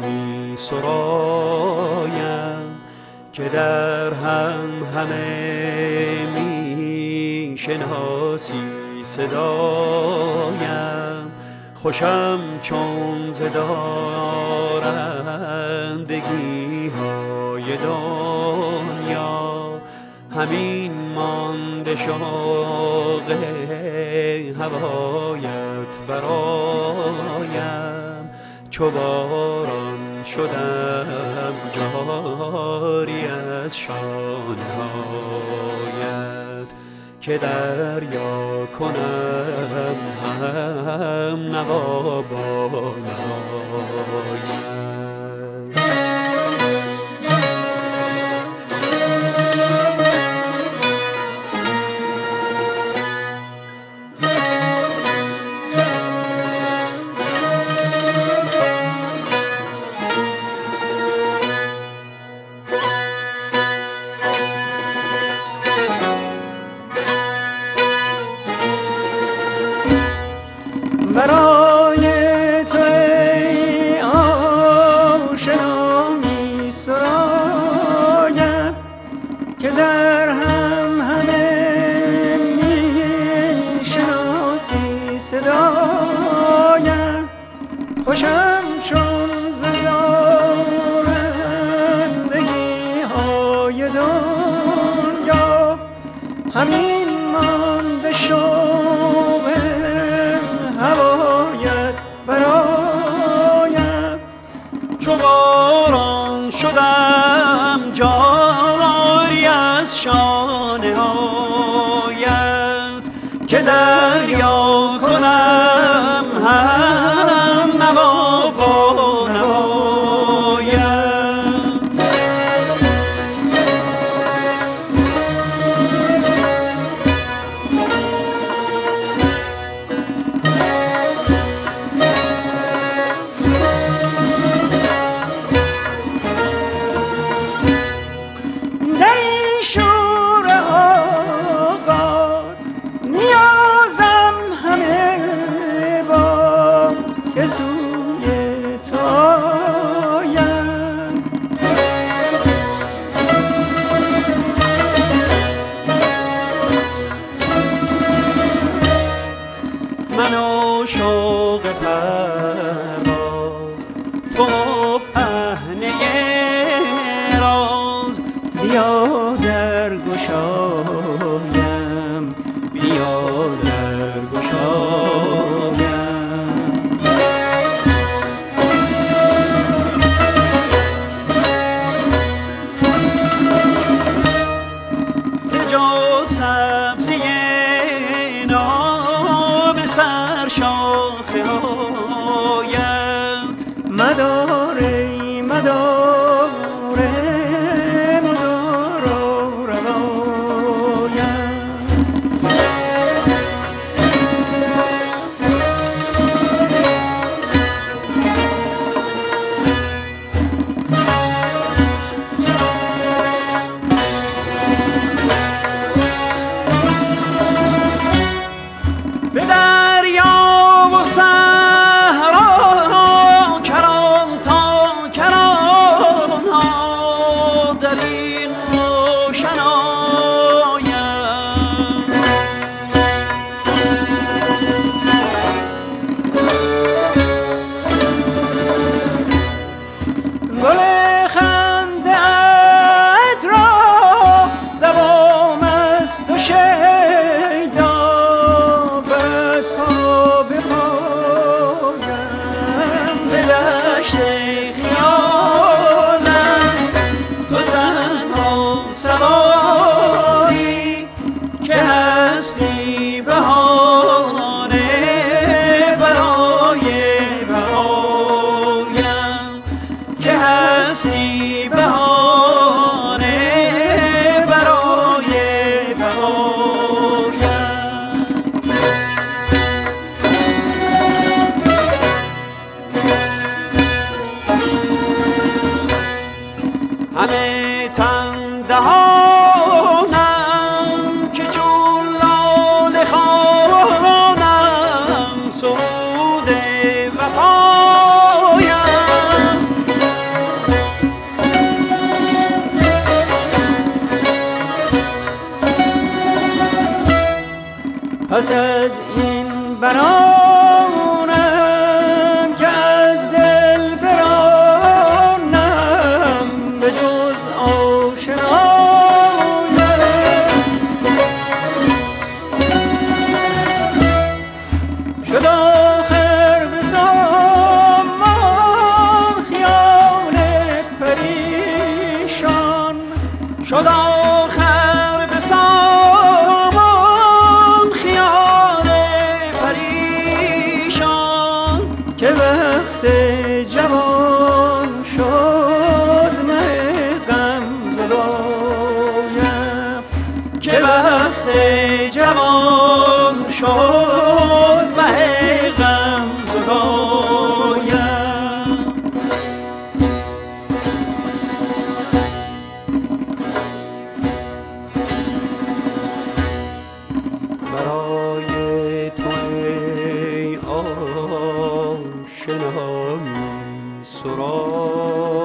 می سرایم که در همه می شناسی صدایم. خوشم چون ز دارندگی های دنیا، همین مانده شوق هوایت برایم. چو باران شدم جاری از شانه هایت، که دریا کنم هم نوا با نوایت. برای تو ای آشنا می سرایم، که در همه می شناسی صدایم. خوشم چون ز دارندگی های دنیا، همین مانده شوق هوایت برایم. چو باران شدم جاری از شانه هایت، که دریا کنم هم نوا با نوایت. که سوی تو آیم. من و شوق پرواز، تو پهنه راز. بیا در گشایم، بیا در گشایم. سبزی ناب سر شاخه هایت، مدار ای مدار مدار و روایت. به دریا و صحرا کران تا کران ها، در این روشن آیم. گل خنده ات را زبان است و شیدا، سواری که هستی بهانه برای بقایم، که هستی بهانه برای بقایم. همه تن دهانم که چون لاله خوانم سرود وفایم. پس از این برانم که از دل برانم به جز آشنایم شد آخر به سامان خیال پریشان شد آخر به سامان خیال پریشان که وقت جوان شد نه غم زدایم که وقت جوان شد نه غم زدایم برای تو ای آشنا می سرای